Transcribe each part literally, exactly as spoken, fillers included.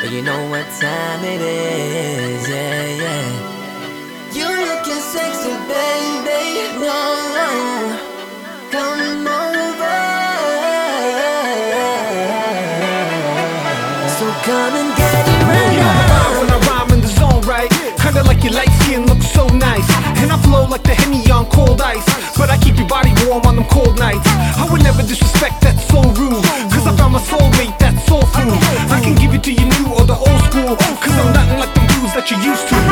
but you know what time it is, yeah, yeah. You looking sexy, baby, no, no. Come over. So come and get it right now. When I rhyme in the zone, right? Kinda like your light skin looks so nice, and I flow like the Henny on cold ice. But I keep your body warm on them cold nights. I would never disrespect, that's so rude. Cause I found my soulmate, that's soul food. I can give it to you new or the old school, cause I'm nothing like them dudes that you used to.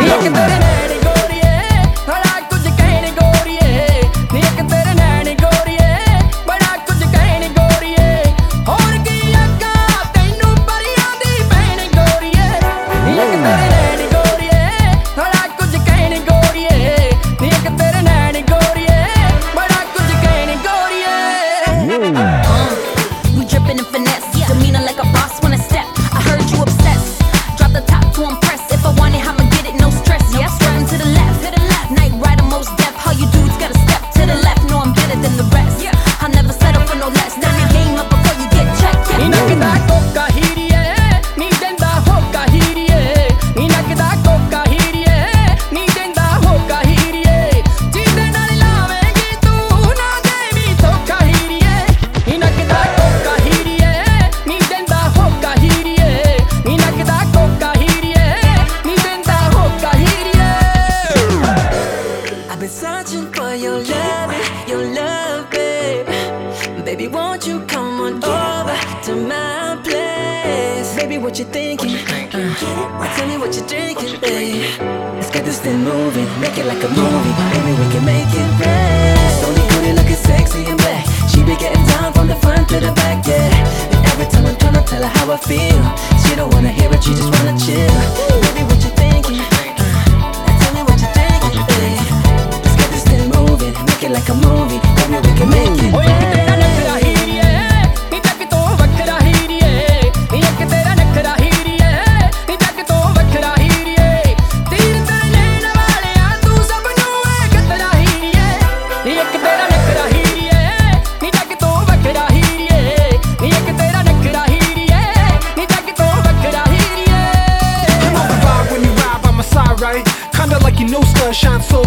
Searching for your love, your love, babe. Baby, won't you come on over to my place? Baby, what you thinking? Uh, tell me what you're drinking, babe. Let's get this thing moving, make it like a movie. Maybe we can make it rain. Slowly Cody looking sexy and black. She be getting down from the front to the back, yeah. And every time I'm trying to tell her how I feel, she don't wanna hear it, she just wanna chill. Baby, what you thinking? Like a movie, maybe we can make it. Kinda like you know sun shines so